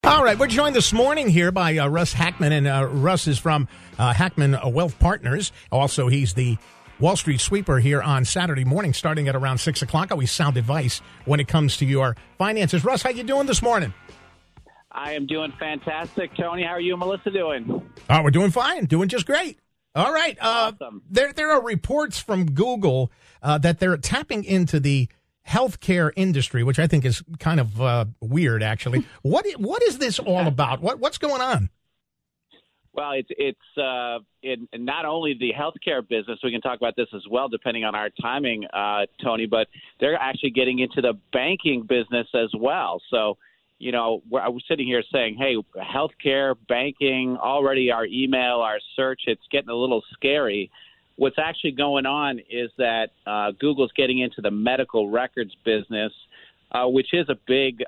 All right, we're joined this morning here by Russ Hackmann, and Russ is from Hackmann Wealth Partners. Also, he's the Wall Street Sweeper here on Saturday morning, starting at around 6 o'clock. Always sound advice when it comes to your finances. Russ, how you doing this morning? I am doing fantastic. Tony, how are you and Melissa doing? Oh, we're doing fine, doing just great. All right. Awesome. There are reports from Google that they're tapping into the healthcare industry, which I think is kind of weird, actually. What is this all about? What's going on? Well, it's in not only the healthcare business. We can talk about this as well, depending on our timing, Tony. But they're actually getting into the banking business as well. So, you know, I was sitting here saying, "Hey, healthcare, banking, already our email, our search, it's getting a little scary." What's actually going on is that Google's getting into the medical records business, which is a big,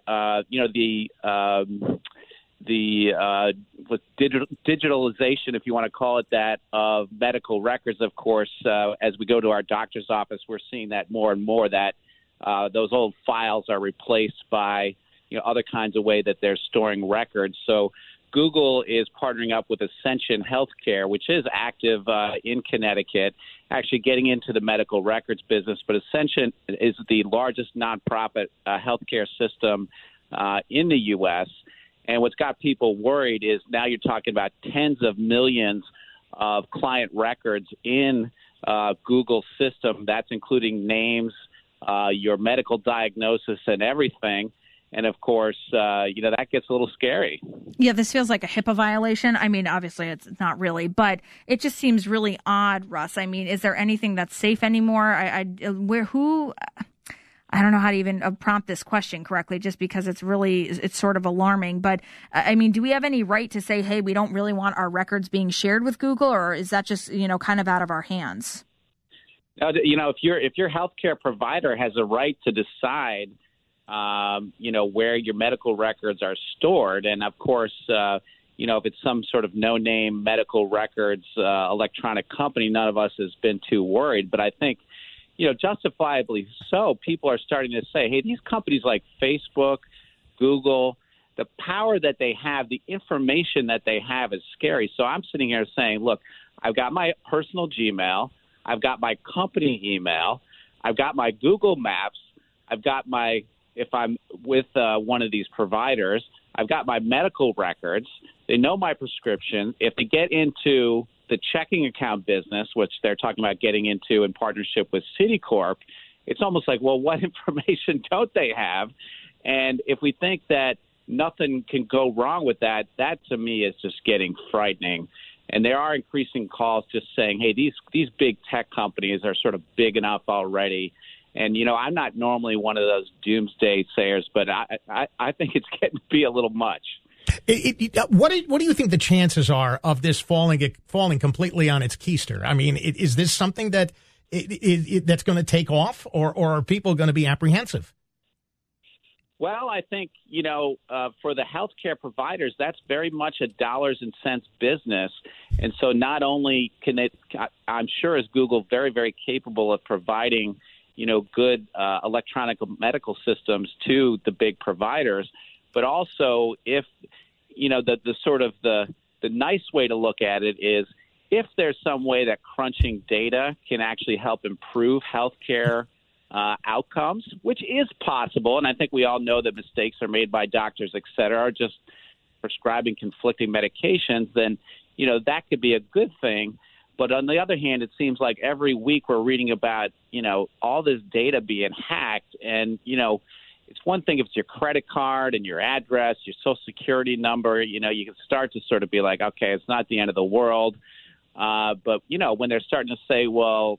digitalization, if you want to call it that, of medical records. Of course, as we go to our doctor's office, we're seeing that more and more, that those old files are replaced by other kinds of way that they're storing records. So Google is partnering up with Ascension Healthcare, which is active in Connecticut, actually getting into the medical records business. But Ascension is the largest nonprofit healthcare system in the U.S. And what's got people worried is now you're talking about tens of millions of client records in Google's system. That's including names, your medical diagnosis, and everything. And, of course, that gets a little scary. Yeah, this feels like a HIPAA violation. I mean, obviously it's not really, but it just seems really odd, Russ. I mean, is there anything that's safe anymore? I don't know how to even prompt this question correctly, just because it's sort of alarming. But, I mean, do we have any right to say, hey, we don't really want our records being shared with Google, or is that just, kind of out of our hands? If your healthcare provider has a right to decide where your medical records are stored. And, of course, if it's some sort of no-name medical records electronic company, none of us has been too worried. But I think, justifiably so, people are starting to say, hey, these companies like Facebook, Google, the power that they have, the information that they have is scary. So I'm sitting here saying, look, I've got my personal Gmail. I've got my company email. I've got my Google Maps. I've got if I'm with one of these providers, I've got my medical records. They know my prescription. If they get into the checking account business, which they're talking about getting into in partnership with Citicorp, it's almost like, well, what information don't they have? And if we think that nothing can go wrong with that, that to me is just getting frightening. And there are increasing calls just saying, hey, these big tech companies are sort of big enough already. And, I'm not normally one of those doomsday sayers, but I think it's getting to be a little much. What do you think the chances are of this falling completely on its keister? I mean, is this something that that's going to take off, or are people going to be apprehensive? Well, I think, for the healthcare providers, that's very much a dollars and cents business. And so not only I'm sure is Google very, very capable of providing good electronic medical systems to the big providers, but also if, the nice way to look at it is if there's some way that crunching data can actually help improve healthcare outcomes, which is possible. And I think we all know that mistakes are made by doctors, et cetera, just prescribing conflicting medications, then, that could be a good thing. But on the other hand, it seems like every week we're reading about, all this data being hacked. And, it's one thing if it's your credit card and your address, your Social Security number, you can start to sort of be like, okay, it's not the end of the world. But, when they're starting to say, well,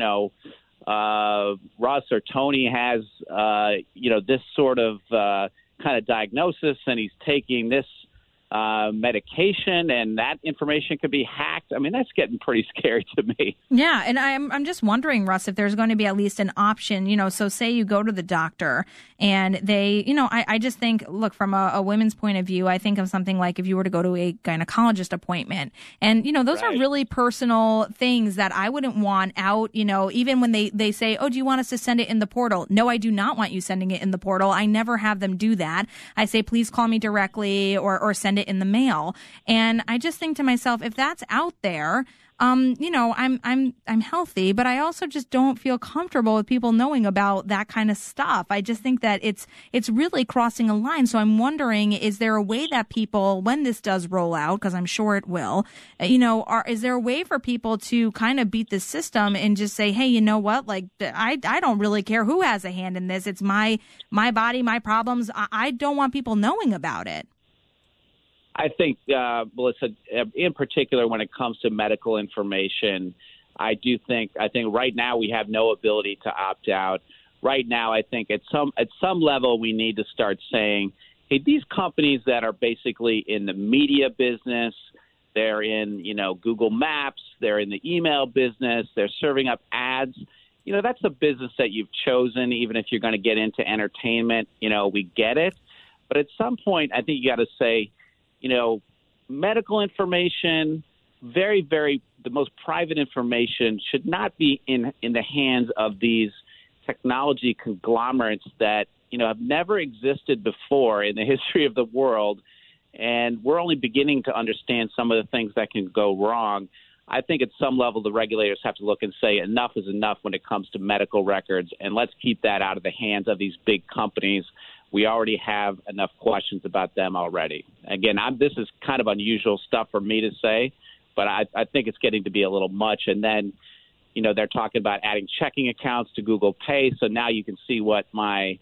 Russ or Tony has, this sort of kind of diagnosis and he's taking this medication, and that information could be hacked. I mean, that's getting pretty scary to me. Yeah, and I'm just wondering, Russ, if there's going to be at least an option, so say you go to the doctor and they, I just think, look, from a women's point of view, I think of something like if you were to go to a gynecologist appointment, and, those Right. are really personal things that I wouldn't want out, even when they say, oh, do you want us to send it in the portal? No, I do not want you sending it in the portal. I never have them do that. I say, please call me directly or send it in the mail. And I just think to myself, if that's out there, I'm healthy, but I also just don't feel comfortable with people knowing about that kind of stuff. I just think that it's really crossing a line. So I'm wondering, is there a way that people, when this does roll out, because I'm sure it will, is there a way for people to kind of beat the system and just say, hey, you know what? Like, I don't really care who has a hand in this. It's my body, my problems. I don't want people knowing about it. I think, Melissa, in particular, when it comes to medical information, I think right now we have no ability to opt out. Right now, I think at some level we need to start saying, hey, these companies that are basically in the media business, they're in, Google Maps, they're in the email business, they're serving up ads. That's a business that you've chosen, even if you're going to get into entertainment. We get it. But at some point, I think you got to say, medical information, very, very, the most private information should not be in the hands of these technology conglomerates that, have never existed before in the history of the world. And we're only beginning to understand some of the things that can go wrong. I think at some level the regulators have to look and say enough is enough when it comes to medical records, and let's keep that out of the hands of these big companies. We already have enough questions about them already. Again, this is kind of unusual stuff for me to say, but I think it's getting to be a little much. And then, they're talking about adding checking accounts to Google Pay, so now you can see what my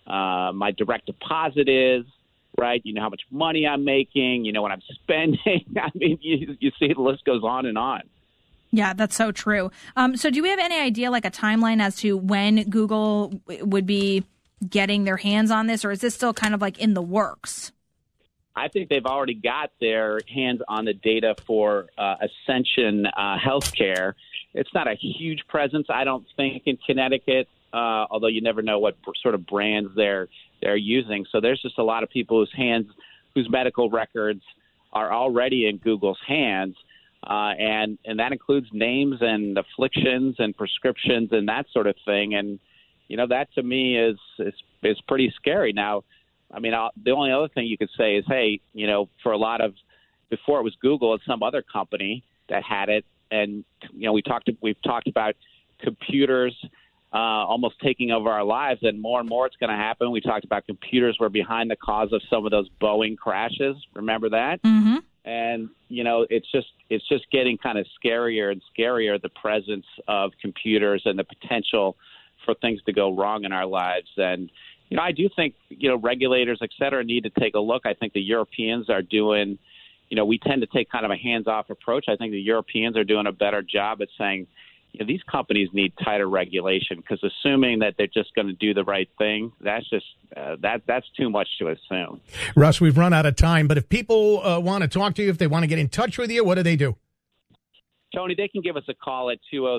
direct deposit is, right? You know how much money I'm making, what I'm spending. I mean, you see the list goes on and on. Yeah, that's so true. So do we have any idea, like a timeline as to when Google would be getting their hands on this, or is this still kind of like in the works? I think they've already got their hands on the data for Ascension Healthcare. It's not a huge presence, I don't think, in Connecticut, although you never know what sort of brands they're using. So there's just a lot of people whose medical records are already in Google's hands, and that includes names and afflictions and prescriptions and that sort of thing. And that to me is pretty scary. Now, I mean, the only other thing you could say is, hey, for a lot of, before it was Google, it's some other company that had it, and we've talked about computers almost taking over our lives, and more it's going to happen. We talked about computers were behind the cause of some of those Boeing crashes. Remember that? Mm-hmm. And it's just getting kind of scarier and scarier, the presence of computers and the potential for things to go wrong in our lives. And, I do think, regulators, et cetera, need to take a look. I think the Europeans are doing, we tend to take kind of a hands-off approach. I think the Europeans are doing a better job at saying, these companies need tighter regulation, because assuming that they're just going to do the right thing, that's just that's too much to assume. Russ, we've run out of time, but if people want to talk to you, if they want to get in touch with you, what do they do? Tony, they can give us a call at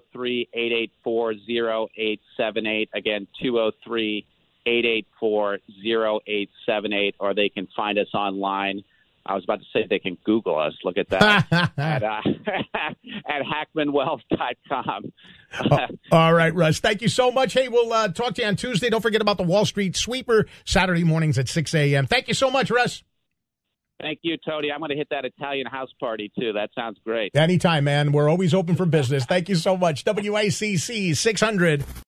203-884-0878. Again, 203-884-0878, or they can find us online. I was about to say they can Google us. Look at that at hackmanwealth.com. All right, Russ. Thank you so much. Hey, we'll talk to you on Tuesday. Don't forget about the Wall Street Sweeper, Saturday mornings at 6 a.m. Thank you so much, Russ. Thank you, Tony. I'm going to hit that Italian house party, too. That sounds great. Anytime, man. We're always open for business. Thank you so much. WICC 600.